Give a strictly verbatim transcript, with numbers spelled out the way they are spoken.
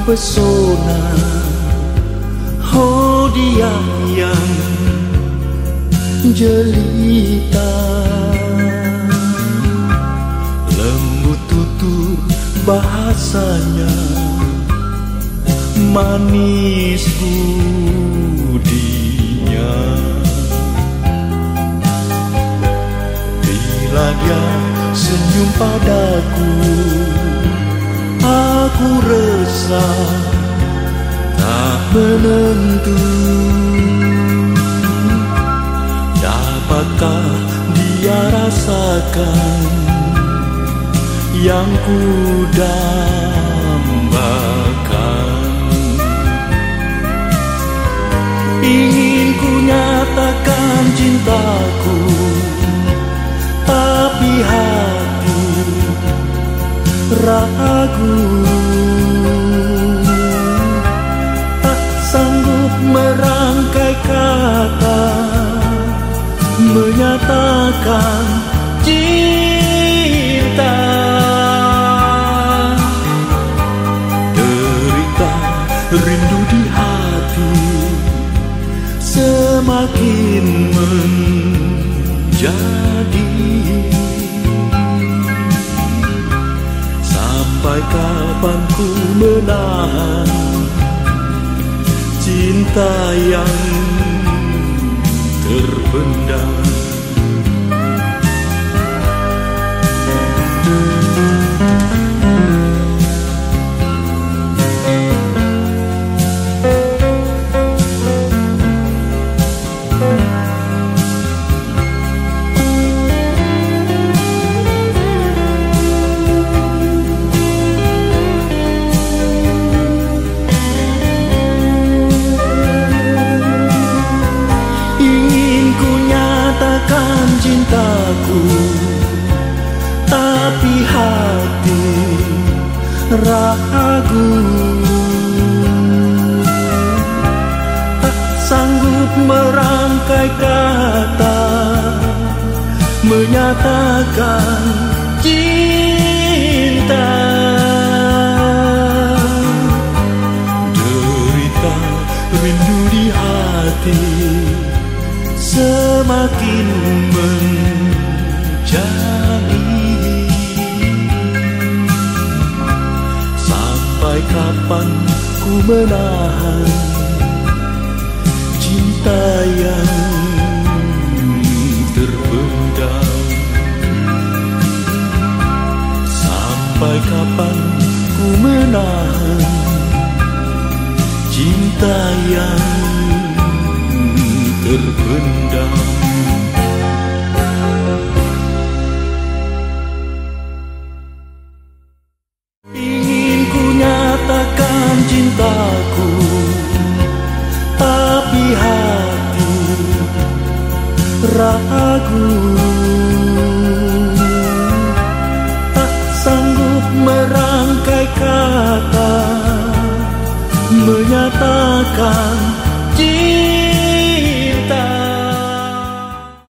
mempesona. Oh, dia yang jelita, lembut tutur bahasanya, manis budinya. Bila dia senyum padaku, aku resah tak menentu. Dapatkah dia rasakan yang ku dambakan? Ingin ku nyatakan cintaku, tapi hati ragu, tak sanggup merangkai kata menyatakan cinta. Derita rindu di hati semakin menjadi. Sampai kapan ku menahan cinta yang terpendam? Cintaku, tapi hati ragu, tak sanggup merangkai kata menyatakan cinta. Derita rindu di hati semakin menjadi. Sampai kapan ku menahan cinta yang terpendam? Sampai kapan ku menahan cinta yang terpendam? Ingin ku nyatakan cintaku, tapi hati ragu, tak sanggup merangkai kata menyatakan